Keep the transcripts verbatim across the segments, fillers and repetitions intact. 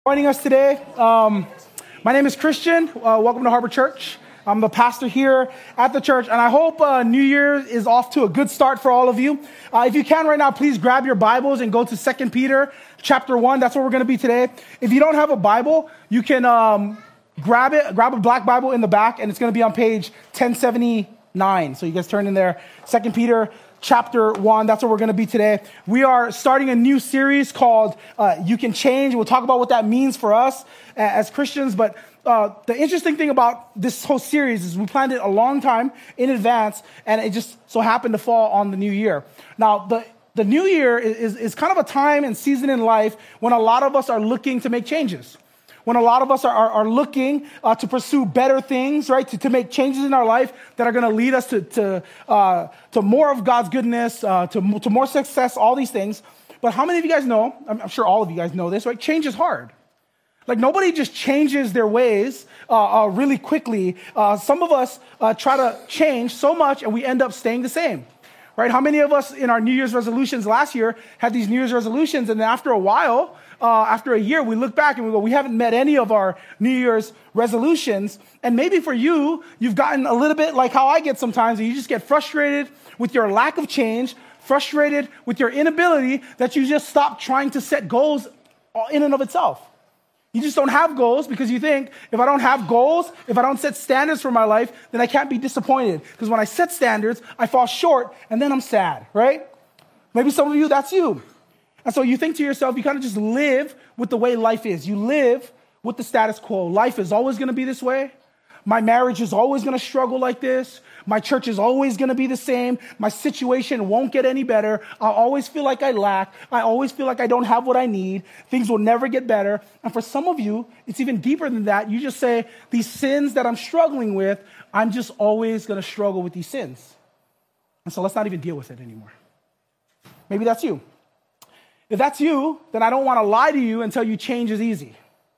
Joining us today. Um, my name is Christian. Uh, welcome to Harbor Church. I'm the pastor here at the church, and I hope uh, New Year is off to a good start for all of you. Uh, if you can right now, please grab your Bibles and go to Second Peter chapter one. That's where we're going to be today. If you don't have a Bible, you can um, grab it, grab a black Bible in the back, and it's going to be on page ten seventy-nine. So you guys turn in there. Second Peter chapter one, that's where we're going to be today. We are starting a new series called uh, You Can Change. We'll talk about what that means for us as Christians. But uh, the interesting thing about this whole series is we planned it a long time in advance, and it just so happened to fall on the new year. Now, the the new year is, is kind of a time and season in life when a lot of us are looking to make changes. When a lot of us are, are, are looking uh, to pursue better things, right? To, to make changes in our life that are going to lead us to to, uh, to more of God's goodness, uh, to, to more success, all these things. But how many of you guys know, I'm, I'm sure all of you guys know this, right? Change is hard. Like nobody just changes their ways uh, uh, really quickly. Uh, some of us uh, try to change so much and we end up staying the same. Right? How many of us in our New Year's resolutions last year had these New Year's resolutions, and then after a while, uh, after a year, we look back and we go, we haven't met any of our New Year's resolutions. And maybe for you, you've gotten a little bit like how I get sometimes, and you just get frustrated with your lack of change, frustrated with your inability that you just stop trying to set goals in and of itself. You just don't have goals because you think, if I don't have goals, if I don't set standards for my life, then I can't be disappointed. Because when I set standards, I fall short, and then I'm sad, right? Maybe some of you, that's you. And so you think to yourself, you kind of just live with the way life is. You live with the status quo. Life is always going to be this way. My marriage is always going to struggle like this. My church is always going to be the same. My situation won't get any better. I always feel like I lack. I always feel like I don't have what I need. Things will never get better. And for some of you, it's even deeper than that. You just say, these sins that I'm struggling with, I'm just always going to struggle with these sins. And so let's not even deal with it anymore. Maybe that's you. If that's you, then I don't want to lie to you and tell you change is easy.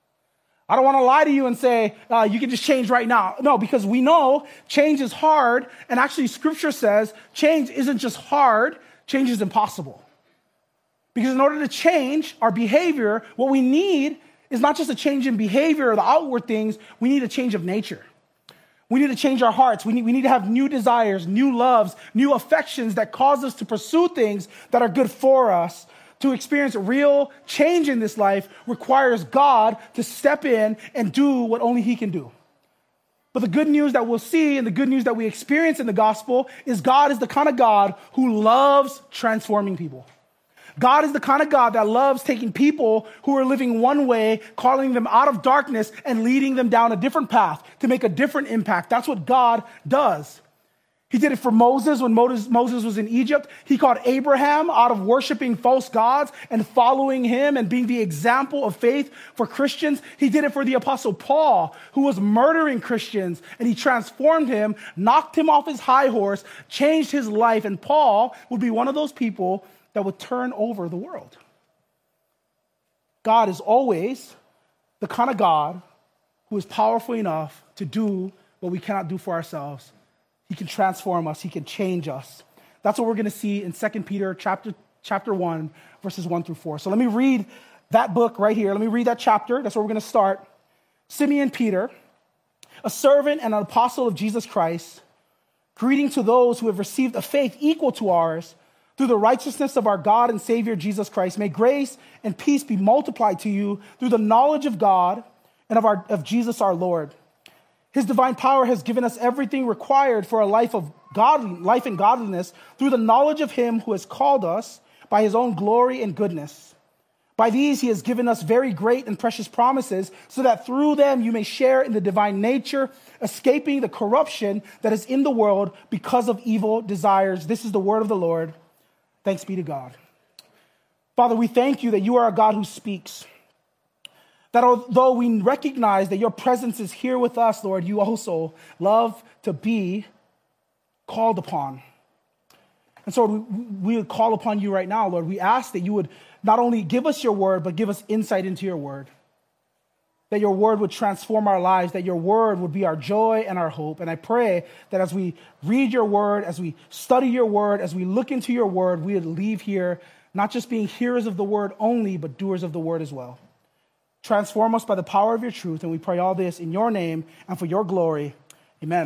I don't want to lie to you and say, uh, you can just change right now. No, because we know change is hard. And actually, Scripture says change isn't just hard, change is impossible. Because in order to change our behavior, what we need is not just a change in behavior or the outward things, we need a change of nature. We need to change our hearts. We need, we need to have new desires, new loves, new affections that cause us to pursue things that are good for us. To experience real change in this life requires God to step in and do what only He can do. But the good news that we'll see and the good news that we experience in the gospel is God is the kind of God who loves transforming people. God is the kind of God that loves taking people who are living one way, calling them out of darkness and leading them down a different path to make a different impact. That's what God does. He did it for Moses when Moses was in Egypt. He called Abraham out of worshiping false gods and following him and being the example of faith for Christians. He did it for the Apostle Paul, who was murdering Christians, and he transformed him, knocked him off his high horse, changed his life, and Paul would be one of those people that would turn over the world. God is always the kind of God who is powerful enough to do what we cannot do for ourselves. He can transform us. He can change us. That's what we're going to see in Second Peter chapter, chapter one, verses one through four. So let me read that book right here. Let me read that chapter. That's where we're going to start. Simeon Peter, a servant and an apostle of Jesus Christ, greeting to those who have received a faith equal to ours through the righteousness of our God and Savior Jesus Christ. May grace and peace be multiplied to you through the knowledge of God and of, our, of Jesus our Lord. His divine power has given us everything required for a life of godly, life and godliness through the knowledge of Him who has called us by His own glory and goodness. By these He has given us very great and precious promises, so that through them you may share in the divine nature, escaping the corruption that is in the world because of evil desires. This is the word of the Lord. Thanks be to God. Father, we thank you that you are a God who speaks. That although we recognize that your presence is here with us, Lord, you also love to be called upon. And so we, we call upon you right now, Lord. We ask that you would not only give us your word, but give us insight into your word. That your word would transform our lives, that your word would be our joy and our hope. And I pray that as we read your word, as we study your word, as we look into your word, we would leave here not just being hearers of the word only, but doers of the word as well. Transform us by the power of your truth, and we pray all this in your name and for your glory. Amen.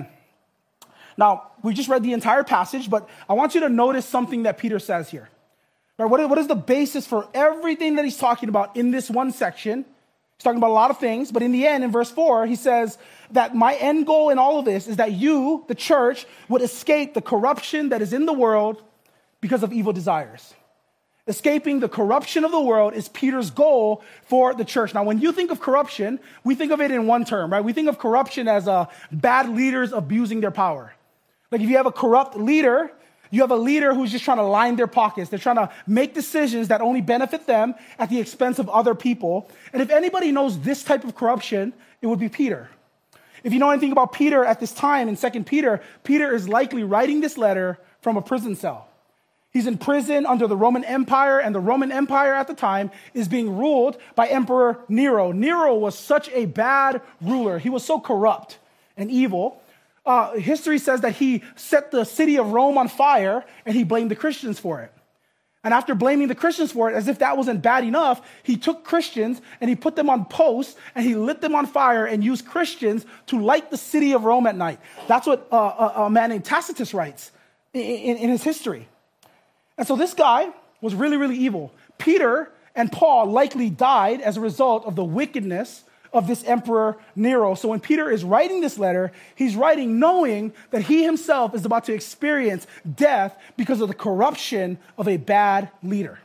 Now, we just read the entire passage, but I want you to notice something that Peter says here. Right, what is, what is the basis for everything that he's talking about in this one section? He's talking about a lot of things, but in the end, in verse four, he says that my end goal in all of this is that you, the church, would escape the corruption that is in the world because of evil desires. Escaping the corruption of the world is Peter's goal for the church. Now, when you think of corruption, we think of it in one term, right? We think of corruption as uh, bad leaders abusing their power. Like if you have a corrupt leader, you have a leader who's just trying to line their pockets. They're trying to make decisions that only benefit them at the expense of other people. And if anybody knows this type of corruption, it would be Peter. If you know anything about Peter at this time in Second Peter, Peter is likely writing this letter from a prison cell. He's in prison under the Roman Empire, and the Roman Empire at the time is being ruled by Emperor Nero. Nero was such a bad ruler. He was so corrupt and evil. Uh, history says that he set the city of Rome on fire, and he blamed the Christians for it. And after blaming the Christians for it, as if that wasn't bad enough, he took Christians and he put them on posts, and he lit them on fire and used Christians to light the city of Rome at night. That's what uh, a, a man named Tacitus writes in, in, in his history. And so this guy was really, really evil. Peter and Paul likely died as a result of the wickedness of this Emperor Nero. So when Peter is writing this letter, he's writing knowing that he himself is about to experience death because of the corruption of a bad leader.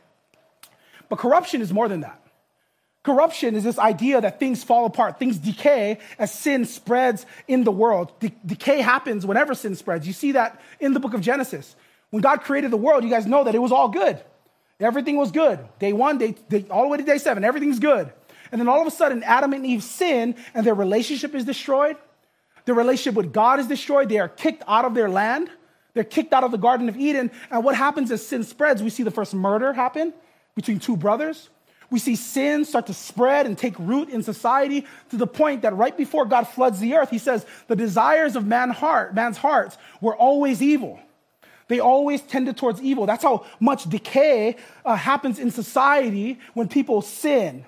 But corruption is more than that. Corruption is this idea that things fall apart, things decay as sin spreads in the world. De- decay happens whenever sin spreads. You see that in the book of Genesis. When God created the world, you guys know that it was all good. Everything was good. Day one, day, day, all the way to day seven, everything's good. And then all of a sudden, Adam and Eve sin, and their relationship is destroyed. Their relationship with God is destroyed. They are kicked out of their land. They're kicked out of the Garden of Eden. And what happens as sin spreads? We see the first murder happen between two brothers. We see sin start to spread and take root in society to the point that right before God floods the earth, he says, the desires of man heart, man's hearts were always evil. They always tended towards evil. That's how much decay uh, happens in society when people sin.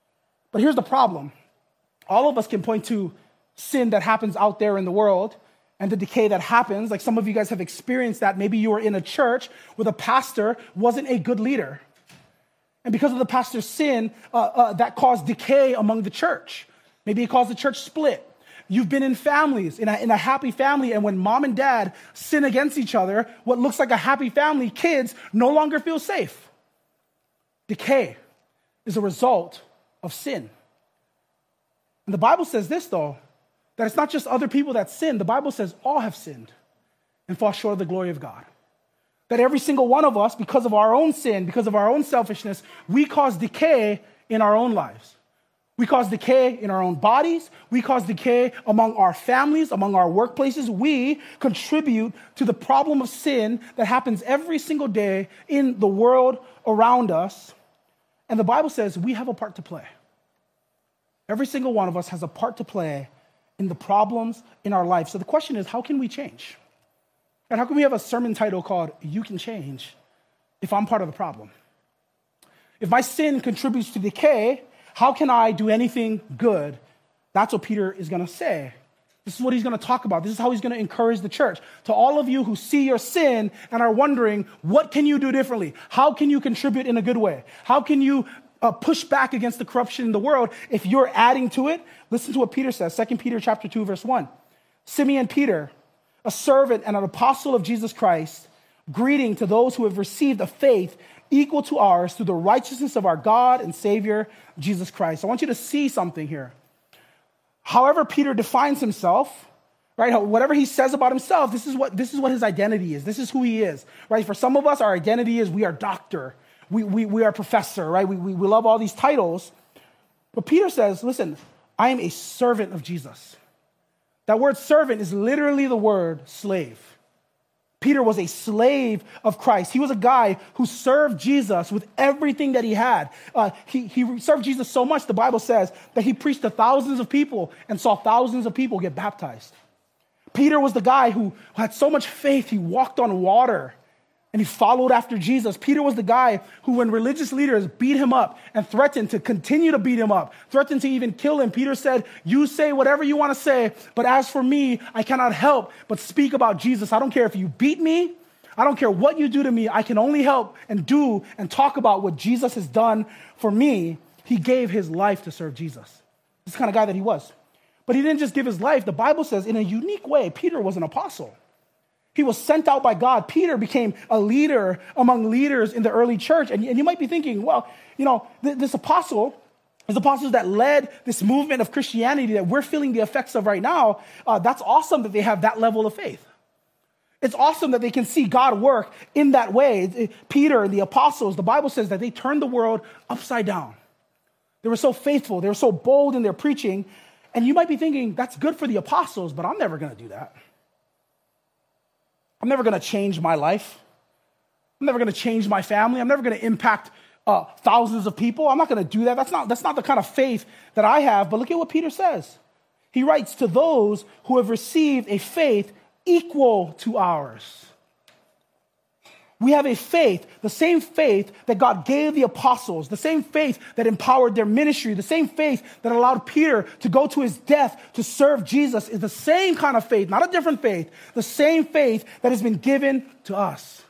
But here's the problem. All of us can point to sin that happens out there in the world and the decay that happens. Like some of you guys have experienced that. Maybe you were in a church where the pastor wasn't a good leader. And because of the pastor's sin, uh, uh, that caused decay among the church. Maybe it caused the church split. You've been in families, in a, in a happy family, and when mom and dad sin against each other, what looks like a happy family, kids no longer feel safe. Decay is a result of sin. And the Bible says this, though, that it's not just other people that sin. The Bible says all have sinned and fall short of the glory of God. That every single one of us, because of our own sin, because of our own selfishness, we cause decay in our own lives. We cause decay in our own bodies. We cause decay among our families, among our workplaces. We contribute to the problem of sin that happens every single day in the world around us. And the Bible says we have a part to play. Every single one of us has a part to play in the problems in our life. So the question is, how can we change? And how can we have a sermon title called, You Can Change, if I'm part of the problem? If my sin contributes to decay, how can I do anything good? That's what Peter is going to say. This is what he's going to talk about. This is how he's going to encourage the church. To all of you who see your sin and are wondering, what can you do differently? How can you contribute in a good way? How can you uh, push back against the corruption in the world if you're adding to it? Listen to what Peter says, Second Peter chapter two, verse one. Simeon Peter, a servant and an apostle of Jesus Christ, greeting to those who have received a faith equal to ours through the righteousness of our God and Savior, Jesus Christ. I want you to see something here. However Peter defines himself, right, whatever he says about himself, this is what this is what his identity is. This is who he is, right? For some of us, our identity is we are doctor, we we, we are professor, right? We, we we love all these titles. But Peter says, listen, I am a servant of Jesus. That word servant is literally the word slave. Peter was a slave of Christ. He was a guy who served Jesus with everything that he had. Uh, he, he served Jesus so much, the Bible says, that he preached to thousands of people and saw thousands of people get baptized. Peter was the guy who had so much faith, he walked on water. and he followed after Jesus. Peter was the guy who, when religious leaders beat him up and threatened to continue to beat him up, threatened to even kill him, Peter said, you say whatever you want to say, but as for me, I cannot help but speak about Jesus. I don't care if you beat me. I don't care what you do to me. I can only help and do and talk about what Jesus has done for me. He gave his life to serve Jesus. This is the kind of guy that he was. But he didn't just give his life. The Bible says in a unique way, Peter was an apostle. He was sent out by God. Peter became a leader among leaders in the early church. And, and you might be thinking, well, you know, th- this apostle, these apostles that led this movement of Christianity that we're feeling the effects of right now, uh, that's awesome that they have that level of faith. It's awesome that they can see God work in that way. It, it, Peter and the apostles, the Bible says that they turned the world upside down. They were so faithful. They were so bold in their preaching. And you might be thinking, that's good for the apostles, but I'm never going to do that. I'm never going to change my life. I'm never going to change my family. I'm never going to impact uh, thousands of people. I'm not going to do that. That's not, that's not the kind of faith that I have. But look at what Peter says. He writes, to those who have received a faith equal to ours. We have a faith, the same faith that God gave the apostles, the same faith that empowered their ministry, the same faith that allowed Peter to go to his death to serve Jesus is the same kind of faith, not a different faith, the same faith that has been given to us.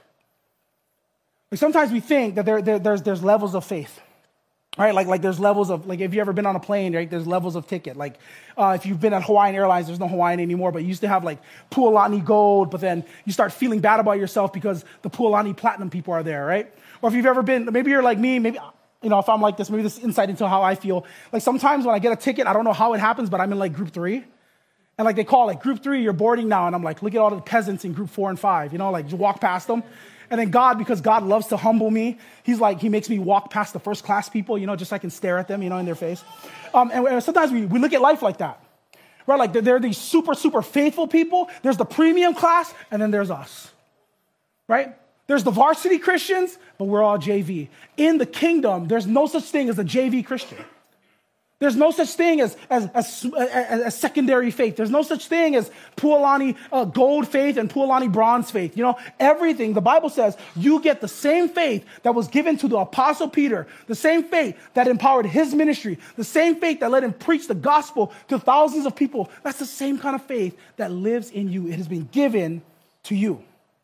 Like sometimes we think that there, there, there's, there's levels of faith. Right, like like there's levels of, like if you've ever been on a plane, right, there's levels of ticket. Like uh, if you've been at Hawaiian Airlines, there's no Hawaiian anymore, but you used to have like Pualani Gold, but then you start feeling bad about yourself because the Pualani Platinum people are there, right? Or if you've ever been, maybe you're like me, maybe, you know, if I'm like this, maybe this is insight into how I feel. Like sometimes when I get a ticket, I don't know how it happens, but I'm in like group three. And like they call like group three, you're boarding now. And I'm like, look at all the peasants in group four and five, you know, like just walk past them. And then God, because God loves to humble me, he's like, he makes me walk past the first class people, you know, just so I can stare at them, you know, in their face. Um, and, and sometimes we, we look at life like that, right? Like there are these super, super faithful people. There's the premium class, and then there's us, right? There's the varsity Christians, but we're all J V. In the kingdom, there's no such thing as a J V Christian. There's no such thing as, as, as, as, as secondary faith. There's no such thing as Pualani uh, gold faith and Pualani bronze faith. You know, everything, the Bible says, you get the same faith that was given to the Apostle Peter, the same faith that empowered his ministry, the same faith that let him preach the gospel to thousands of people. That's the same kind of faith that lives in you. It has been given to you.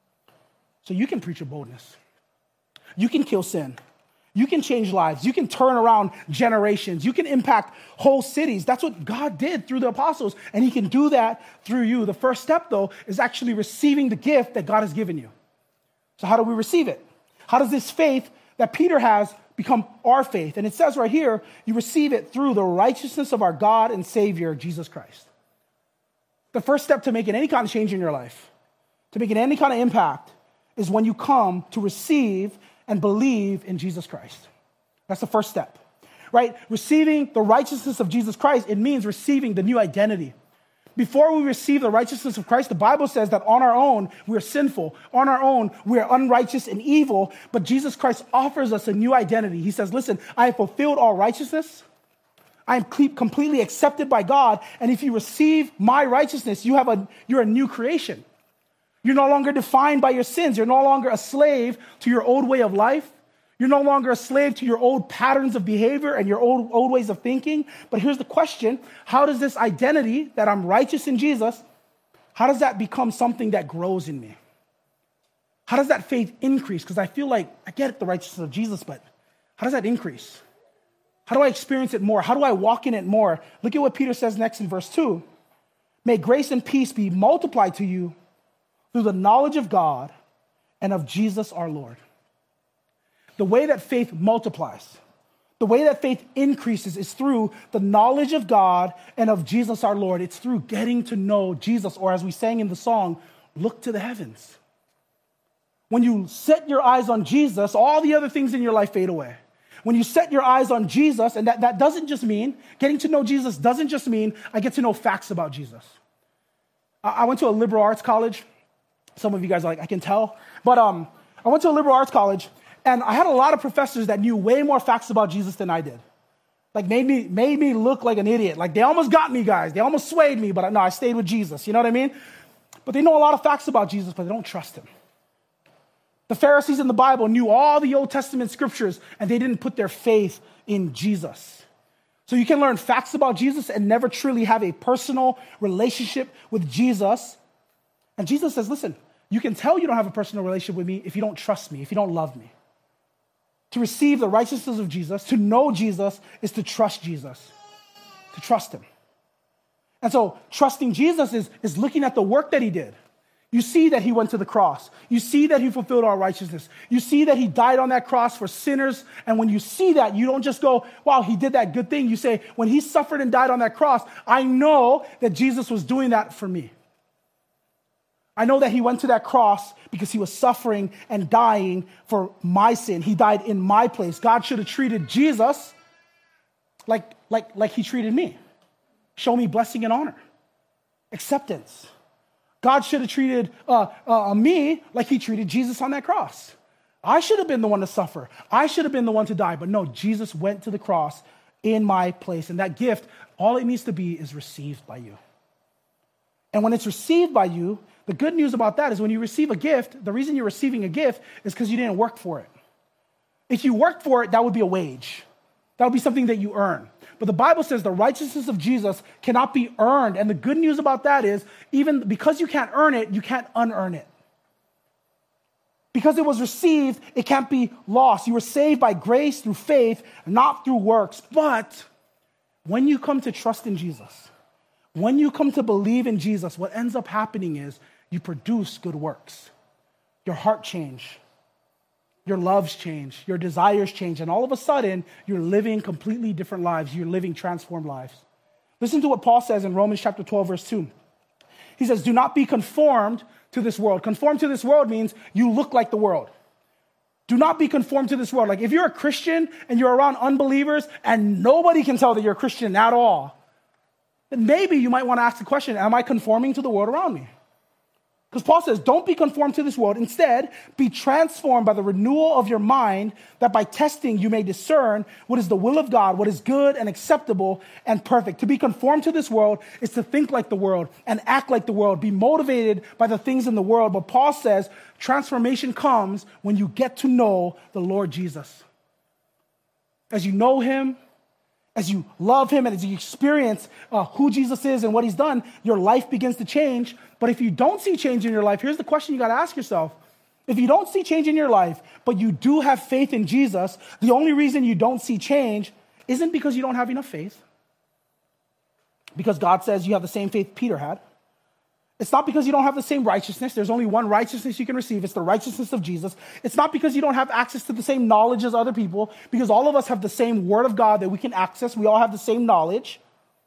So you can preach your boldness. You can kill sin. You can change lives. You can turn around generations. You can impact whole cities. That's what God did through the apostles, and he can do that through you. The first step, though, is actually receiving the gift that God has given you. So how do we receive it? How does this faith that Peter has become our faith? And it says right here, you receive it through the righteousness of our God and Savior, Jesus Christ. The first step to making any kind of change in your life, to making any kind of impact, is when you come to receive and believe in Jesus Christ. That's the first step, right? Receiving the righteousness of Jesus Christ, it means receiving the new identity. Before we receive the righteousness of Christ, the Bible says that on our own, we're sinful. On our own, we're unrighteous and evil, but Jesus Christ offers us a new identity. He says, listen, I have fulfilled all righteousness. I am completely accepted by God, and if you receive my righteousness, you have a, you're a new creation. You're no longer defined by your sins. You're no longer a slave to your old way of life. You're no longer a slave to your old patterns of behavior and your old, old ways of thinking. But here's the question. How does this identity that I'm righteous in Jesus, how does that become something that grows in me? How does that faith increase? Because I feel like I get the righteousness of Jesus, but how does that increase? How do I experience it more? How do I walk in it more? Look at what Peter says next in verse two. May grace and peace be multiplied to you through the knowledge of God and of Jesus our Lord. The way that faith multiplies, the way that faith increases is through the knowledge of God and of Jesus our Lord. It's through getting to know Jesus, or as we sang in the song, look to the heavens. When you set your eyes on Jesus, all the other things in your life fade away. When you set your eyes on Jesus, and that, that doesn't just mean, getting to know Jesus doesn't just mean I get to know facts about Jesus. I, I went to a liberal arts college. Some of you guys are like, I can tell. But um, I went to a liberal arts college, and I had a lot of professors that knew way more facts about Jesus than I did. Like, made me made me look like an idiot. Like, they almost got me, guys. They almost swayed me, but no, I stayed with Jesus. You know what I mean? But they know a lot of facts about Jesus, but they don't trust him. The Pharisees in the Bible knew all the Old Testament scriptures, and they didn't put their faith in Jesus. So you can learn facts about Jesus and never truly have a personal relationship with Jesus. And Jesus says, listen, you can tell you don't have a personal relationship with me if you don't trust me, if you don't love me. To receive the righteousness of Jesus, to know Jesus, is to trust Jesus, to trust him. And so trusting Jesus is, is looking at the work that he did. You see that he went to the cross. You see that he fulfilled our righteousness. You see that he died on that cross for sinners. And when you see that, you don't just go, wow, he did that good thing. You say, when he suffered and died on that cross, I know that Jesus was doing that for me. I know that he went to that cross because he was suffering and dying for my sin. He died in my place. God should have treated Jesus like, like, like he treated me. Show me blessing and honor, acceptance. God should have treated uh, uh, me like he treated Jesus on that cross. I should have been the one to suffer. I should have been the one to die. But no, Jesus went to the cross in my place. And that gift, all it needs to be is received by you. And when it's received by you, the good news about that is when you receive a gift, the reason you're receiving a gift is because you didn't work for it. If you worked for it, that would be a wage. That would be something that you earn. But the Bible says the righteousness of Jesus cannot be earned. And the good news about that is, even because you can't earn it, you can't unearn it. Because it was received, it can't be lost. You were saved by grace through faith, not through works. But when you come to trust in Jesus, when you come to believe in Jesus, what ends up happening is you produce good works. Your heart change. Your loves change, your desires change, and all of a sudden, you're living completely different lives. You're living transformed lives. Listen to what Paul says in Romans chapter twelve, verse two. He says, do not be conformed to this world. Conform to this world means you look like the world. Do not be conformed to this world. Like if you're a Christian and you're around unbelievers and nobody can tell that you're a Christian at all, then maybe you might want to ask the question, am I conforming to the world around me? Because Paul says, don't be conformed to this world. Instead, be transformed by the renewal of your mind, that by testing you may discern what is the will of God, what is good and acceptable and perfect. To be conformed to this world is to think like the world and act like the world, be motivated by the things in the world. But Paul says, transformation comes when you get to know the Lord Jesus. As you know him, as you love him, and as you experience uh, who Jesus is and what he's done, your life begins to change. But if you don't see change in your life, here's the question you got to ask yourself. If you don't see change in your life, but you do have faith in Jesus, the only reason you don't see change isn't because you don't have enough faith. Because God says you have the same faith Peter had. It's not because you don't have the same righteousness. There's only one righteousness you can receive. It's the righteousness of Jesus. It's not because you don't have access to the same knowledge as other people, because all of us have the same word of God that we can access. We all have the same knowledge.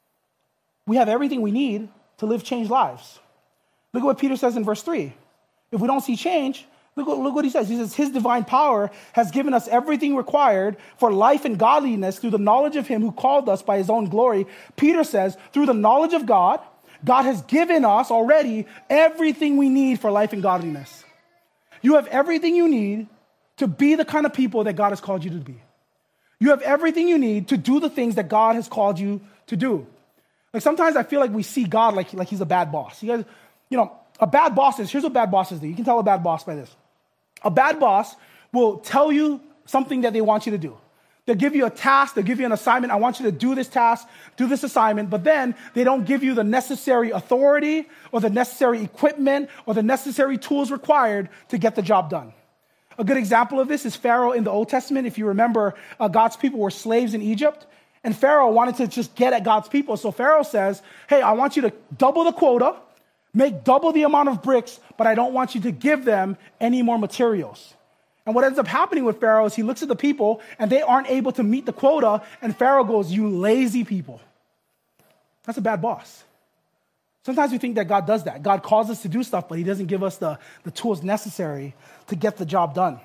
We have everything we need to live changed lives. Look at what Peter says in verse three. If we don't see change, look what, look what he says. He says, his divine power has given us everything required for life and godliness through the knowledge of him who called us by his own glory. Peter says, through the knowledge of God, God has given us already everything we need for life and godliness. You have everything you need to be the kind of people that God has called you to be. You have everything you need to do the things that God has called you to do. Like sometimes I feel like we see God like, like he's a bad boss. You guys, you know, a bad boss is, here's what bad bosses do. You can tell a bad boss by this. A bad boss will tell you something that they want you to do. They'll give you a task, they'll give you an assignment. I want you to do this task, do this assignment, but then they don't give you the necessary authority or the necessary equipment or the necessary tools required to get the job done. A good example of this is Pharaoh in the Old Testament. If you remember, uh, God's people were slaves in Egypt, and Pharaoh wanted to just get at God's people. So Pharaoh says, hey, I want you to double the quota, make double the amount of bricks, but I don't want you to give them any more materials. And what ends up happening with Pharaoh is he looks at the people and they aren't able to meet the quota, and Pharaoh goes, you lazy people. That's a bad boss. Sometimes we think that God does that. God calls us to do stuff, but he doesn't give us the, the tools necessary to get the job done.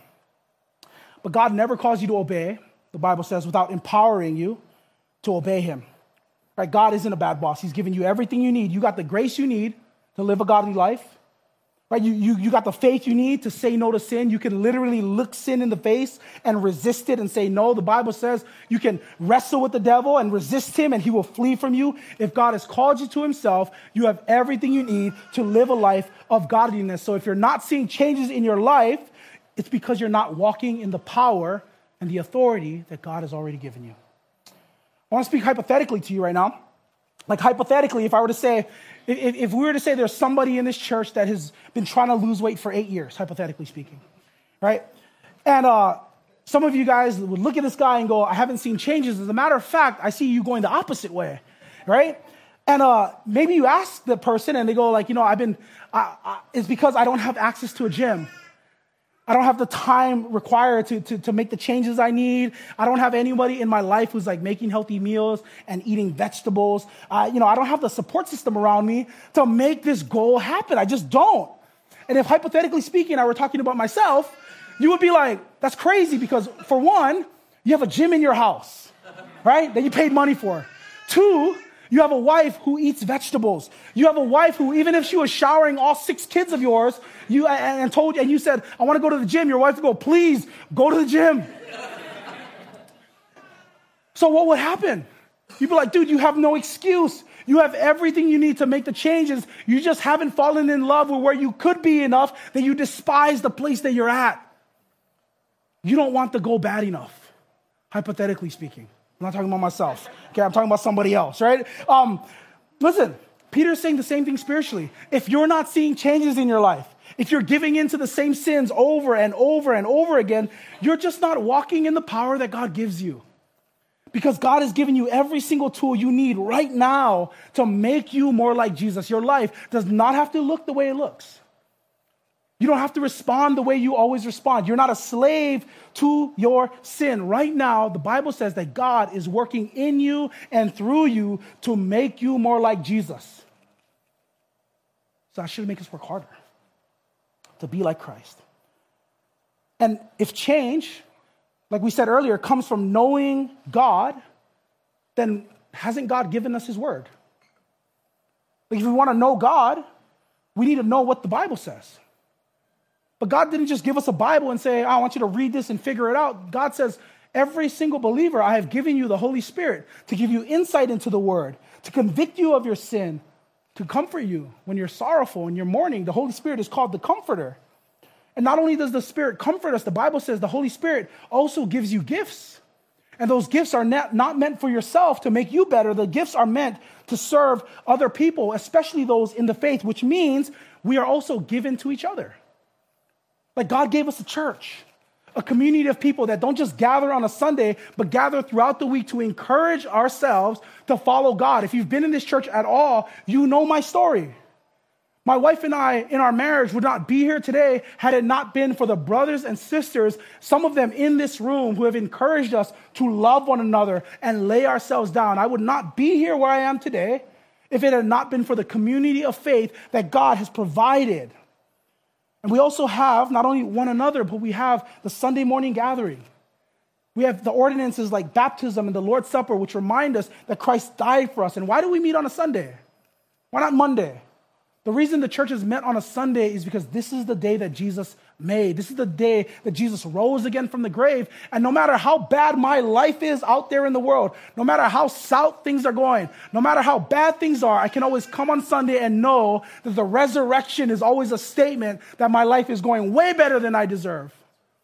But God never calls you to obey, the Bible says, without empowering you to obey him. Right? God isn't a bad boss. He's given you everything you need. You got the grace you need to live a godly life. Right? You, you, you got the faith you need to say no to sin. You can literally look sin in the face and resist it and say no. The Bible says you can wrestle with the devil and resist him and he will flee from you. If God has called you to himself, you have everything you need to live a life of godliness. So if you're not seeing changes in your life, it's because you're not walking in the power and the authority that God has already given you. I want to speak hypothetically to you right now. Like hypothetically, if I were to say, if, if we were to say there's somebody in this church that has been trying to lose weight for eight years, hypothetically speaking, right? And uh, some of you guys would look at this guy and go, I haven't seen changes. As a matter of fact, I see you going the opposite way, right? And uh, maybe you ask the person and they go like, you know, I've been, I, I, it's because I don't have access to a gym. I don't have the time required to, to, to make the changes I need. I don't have anybody in my life who's like making healthy meals and eating vegetables. Uh, you know, I don't have the support system around me to make this goal happen. I just don't. And if hypothetically speaking, I were talking about myself, you would be like, that's crazy because for one, you have a gym in your house, right? That you paid money for. Two, you have a wife who eats vegetables. You have a wife who, even if she was showering all six kids of yours, you and, and told and you said, I want to go to the gym. Your wife would go, please go to the gym. So what would happen? You'd be like, dude, you have no excuse. You have everything you need to make the changes. You just haven't fallen in love with where you could be enough that you despise the place that you're at. You don't want the goal bad enough, hypothetically speaking. I'm not talking about myself. Okay, I'm talking about somebody else, right? Um, listen, Peter's saying the same thing spiritually. If you're not seeing changes in your life, if you're giving into the same sins over and over and over again, you're just not walking in the power that God gives you. Because God has given you every single tool you need right now to make you more like Jesus. Your life does not have to look the way it looks. You don't have to respond the way you always respond. You're not a slave to your sin. Right now, the Bible says that God is working in you and through you to make you more like Jesus. So that should make us work harder to be like Christ. And if change, like we said earlier, comes from knowing God, then hasn't God given us his word? Like if we want to know God, we need to know what the Bible says. But God didn't just give us a Bible and say, oh, I want you to read this and figure it out. God says, every single believer, I have given you the Holy Spirit to give you insight into the word, to convict you of your sin, to comfort you when you're sorrowful and you're mourning. The Holy Spirit is called the Comforter. And not only does the Spirit comfort us, the Bible says the Holy Spirit also gives you gifts. And those gifts are not, not meant for yourself to make you better. The gifts are meant to serve other people, especially those in the faith, which means we are also given to each other. Like God gave us a church, a community of people that don't just gather on a Sunday, but gather throughout the week to encourage ourselves to follow God. If you've been in this church at all, you know my story. My wife and I, in our marriage, would not be here today had it not been for the brothers and sisters, some of them in this room, who have encouraged us to love one another and lay ourselves down. I would not be here where I am today if it had not been for the community of faith that God has provided. And we also have not only one another, but we have the Sunday morning gathering. We have the ordinances like baptism and the Lord's Supper, which remind us that Christ died for us. And why do we meet on a Sunday? Why not Monday? The reason the church is met on a Sunday is because this is the day that Jesus made. This is the day that Jesus rose again from the grave. And no matter how bad my life is out there in the world, no matter how south things are going, no matter how bad things are, I can always come on Sunday and know that the resurrection is always a statement that my life is going way better than I deserve.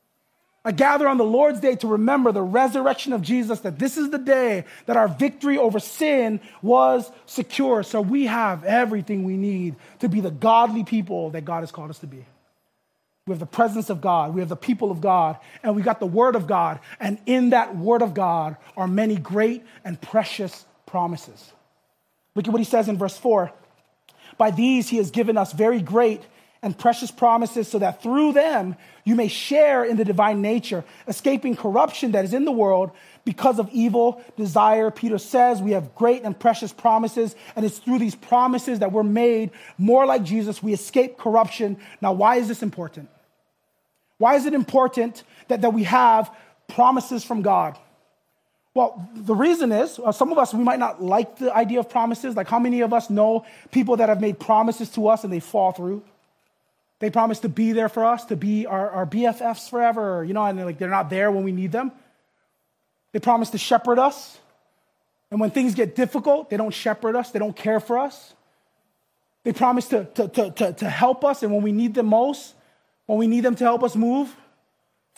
I gather on the Lord's Day to remember the resurrection of Jesus, that this is the day that our victory over sin was secure. So we have everything we need to be the godly people that God has called us to be. We have the presence of God. We have the people of God. And we got the word of God. And in that word of God are many great and precious promises. Look at what he says in verse four. By these he has given us very great and precious promises, so that through them you may share in the divine nature, escaping corruption that is in the world because of evil desire. Peter says we have great and precious promises, and it's through these promises that we're made more like Jesus. We escape corruption. Now, why is this important? Why is it important that, that we have promises from God? Well, the reason is, uh, some of us, we might not like the idea of promises. Like, how many of us know people that have made promises to us and they fall through? They promise to be there for us, to be our, our B F Fs forever, you know, and they're like they're not there when we need them. They promise to shepherd us. And when things get difficult, they don't shepherd us. They don't care for us. They promise to, to, to, to, to help us, and when we need them most, when we need them to help us move,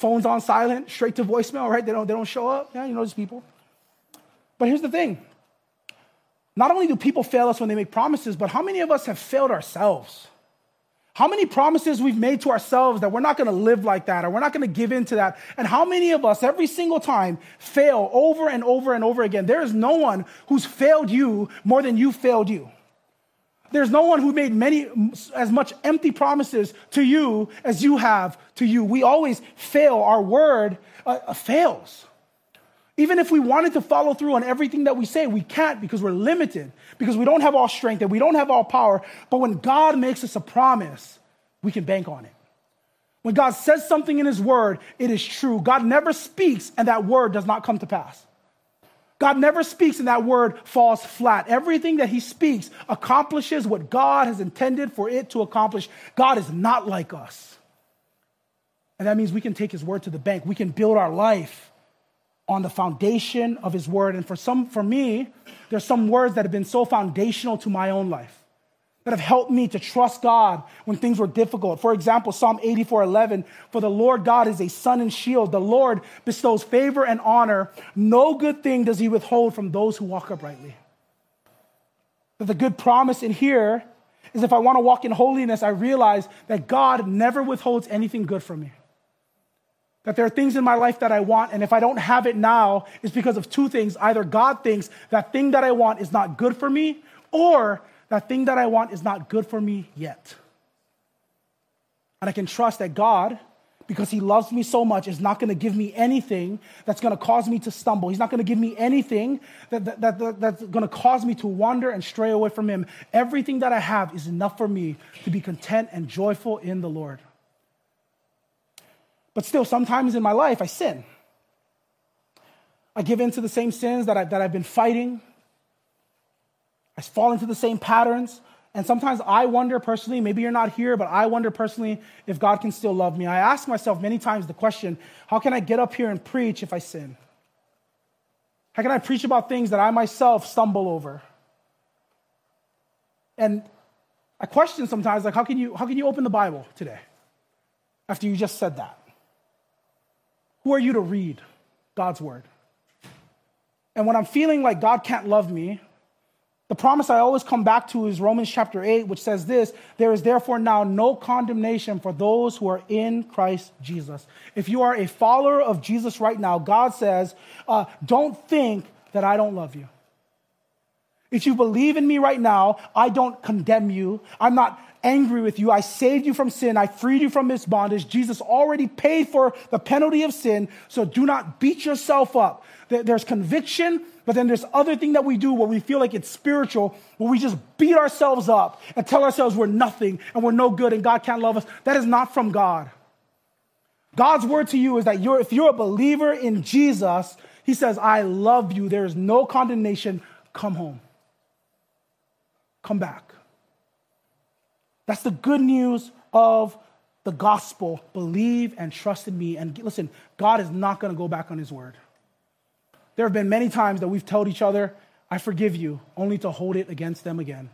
Phones on silent, straight to voicemail, right? They don't, they don't show up. Yeah, you know these people. But here's the thing. Not only do people fail us when they make promises, but how many of us have failed ourselves? How many promises we've made to ourselves that we're not going to live like that or we're not going to give in to that? And how many of us every single time fail over and over and over again? There is no one who's failed you more than you failed you. There's no one who made many, as much empty promises to you as you have to you. We always fail. Our word uh, fails. Even if we wanted to follow through on everything that we say, we can't because we're limited, because we don't have all strength and we don't have all power. But when God makes us a promise, we can bank on it. When God says something in his word, it is true. God never speaks and that word does not come to pass. God never speaks and that word falls flat. Everything that he speaks accomplishes what God has intended for it to accomplish. God is not like us. And that means we can take his word to the bank. We can build our life on the foundation of his word. And for some, for me, there's some words that have been so foundational to my own life that have helped me to trust God when things were difficult. For example, Psalm eighty-four eleven, for the Lord God is a sun and shield. The Lord bestows favor and honor. No good thing does he withhold from those who walk uprightly. But the good promise in here is if I want to walk in holiness, I realize that God never withholds anything good from me. That there are things in my life that I want, and if I don't have it now, it's because of two things. Either God thinks that thing that I want is not good for me, or that thing that I want is not good for me yet. And I can trust that God, because he loves me so much, is not going to give me anything that's going to cause me to stumble. He's not going to give me anything that, that, that, that, that's going to cause me to wander and stray away from him. Everything that I have is enough for me to be content and joyful in the Lord. But still, sometimes in my life, I sin. I give in to the same sins that, I, that I've been fighting. I fall into the same patterns. And sometimes I wonder personally, maybe you're not here, but I wonder personally if God can still love me. I ask myself many times the question, how can I get up here and preach if I sin? How can I preach about things that I myself stumble over? And I question sometimes, like, how can you, how can you open the Bible today after you just said that? Who are you to read God's word? And when I'm feeling like God can't love me, the promise I always come back to is Romans chapter eight, which says this, there is therefore now no condemnation for those who are in Christ Jesus. If you are a follower of Jesus right now, God says, uh, don't think that I don't love you. If you believe in me right now, I don't condemn you. I'm not angry with you. I saved you from sin. I freed you from its bondage. Jesus already paid for the penalty of sin, so do not beat yourself up. There's conviction, but then there's other thing that we do where we feel like it's spiritual, where we just beat ourselves up and tell ourselves we're nothing and we're no good and God can't love us. That is not from God. God's word to you is that you're, if you're a believer in Jesus, he says, I love you. There is no condemnation. Come home. Come back. That's the good news of the gospel. Believe and trust in me. And listen, God is not going to go back on his word. There have been many times that we've told each other, I forgive you, only to hold it against them again.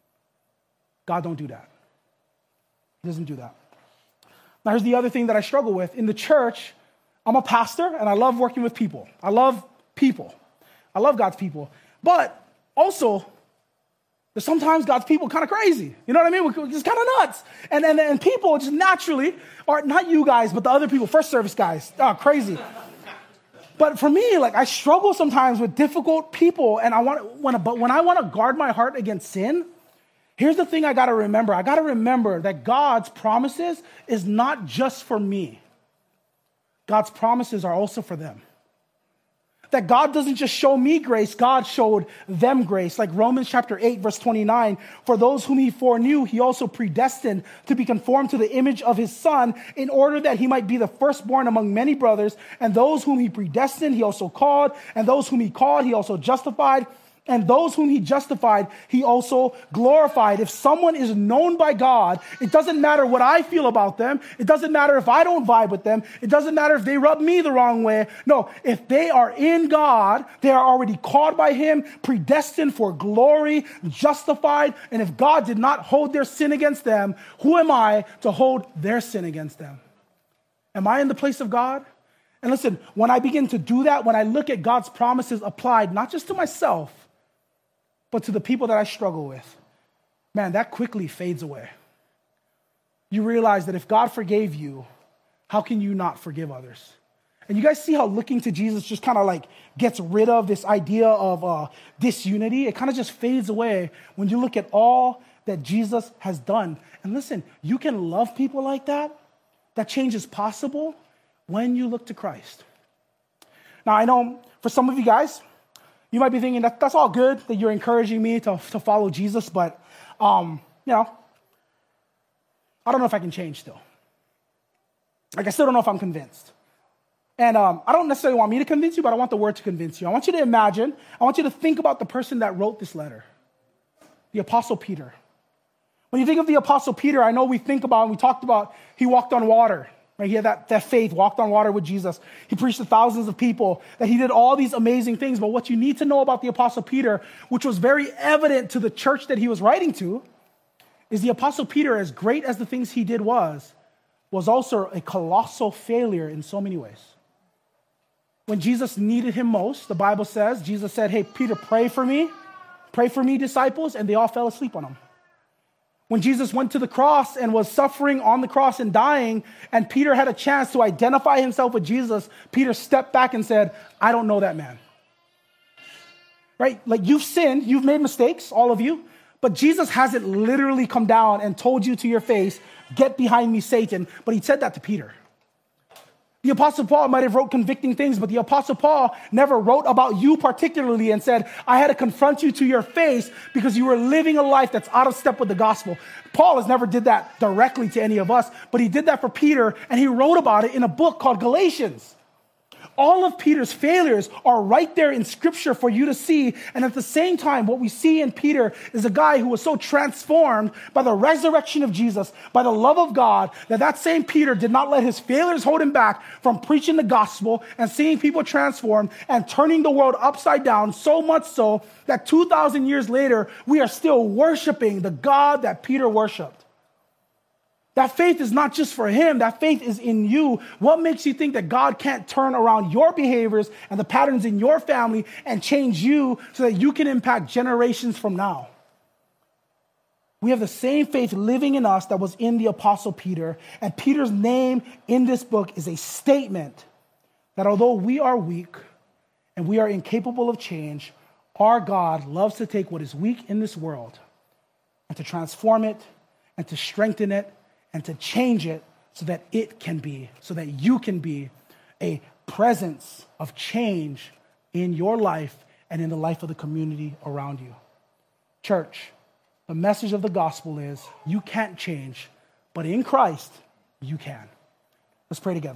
God don't do that. He doesn't do that. Now, here's the other thing that I struggle with. In the church, I'm a pastor, and I love working with people. I love people. I love God's people. But also, there's sometimes God's people kind of crazy. You know what I mean? We're just kind of nuts. And, and, and people just naturally, or not you guys, but the other people, first service guys, oh, crazy. But for me, like, I struggle sometimes with difficult people, and I want, when, but when I want to guard my heart against sin, here's the thing I got to remember. I got to remember that God's promises is not just for me. God's promises are also for them. That God doesn't just show me grace, God showed them grace. Like Romans chapter eight, verse twenty-nine, for those whom he foreknew, he also predestined to be conformed to the image of his son, in order that he might be the firstborn among many brothers. And those whom he predestined, he also called. And those whom he called, he also justified. And those whom he justified, he also glorified. If someone is known by God, it doesn't matter what I feel about them. It doesn't matter if I don't vibe with them. It doesn't matter if they rub me the wrong way. No, if they are in God, they are already called by him, predestined for glory, justified. And if God did not hold their sin against them, who am I to hold their sin against them? Am I in the place of God? And listen, when I begin to do that, when I look at God's promises applied, not just to myself, but to the people that I struggle with, man, that quickly fades away. You realize that if God forgave you, how can you not forgive others? And you guys see how looking to Jesus just kind of like gets rid of this idea of uh, disunity? It kind of just fades away when you look at all that Jesus has done. And listen, you can love people like that. That change is possible when you look to Christ. Now, I know for some of you guys, you might be thinking that that's all good, that you're encouraging me to, to follow Jesus, but, um, you know, I don't know if I can change still. Like, I still don't know if I'm convinced. And um, I don't necessarily want me to convince you, but I want the word to convince you. I want you to imagine, I want you to think about the person that wrote this letter, the Apostle Peter. When you think of the Apostle Peter, I know we think about, and we talked about, he walked on water. Right? He had that, that faith, walked on water with Jesus. He preached to thousands of people, that he did all these amazing things. But what you need to know about the Apostle Peter, which was very evident to the church that he was writing to, is the Apostle Peter, as great as the things he did was, was also a colossal failure in so many ways. When Jesus needed him most, the Bible says, Jesus said, hey, Peter, pray for me. Pray for me, disciples. And they all fell asleep on him. When Jesus went to the cross and was suffering on the cross and dying, and Peter had a chance to identify himself with Jesus, Peter stepped back and said, I don't know that man. Right? Like, you've sinned, you've made mistakes, all of you, but Jesus hasn't literally come down and told you to your face, get behind me, Satan. But he said that to Peter. The Apostle Paul might have wrote convicting things, but the Apostle Paul never wrote about you particularly and said, I had to confront you to your face because you were living a life that's out of step with the gospel. Paul has never did that directly to any of us, but he did that for Peter, and he wrote about it in a book called Galatians. All of Peter's failures are right there in Scripture for you to see. And at the same time, what we see in Peter is a guy who was so transformed by the resurrection of Jesus, by the love of God, that that same Peter did not let his failures hold him back from preaching the gospel and seeing people transformed and turning the world upside down, so much so that two thousand years later, we are still worshiping the God that Peter worshiped. That faith is not just for him. That faith is in you. What makes you think that God can't turn around your behaviors and the patterns in your family and change you so that you can impact generations from now? We have the same faith living in us that was in the Apostle Peter. And Peter's name in this book is a statement that although we are weak and we are incapable of change, our God loves to take what is weak in this world and to transform it and to strengthen it and to change it so that it can be, so that you can be a presence of change in your life and in the life of the community around you. Church, the message of the gospel is you can't change, but in Christ, you can. Let's pray together.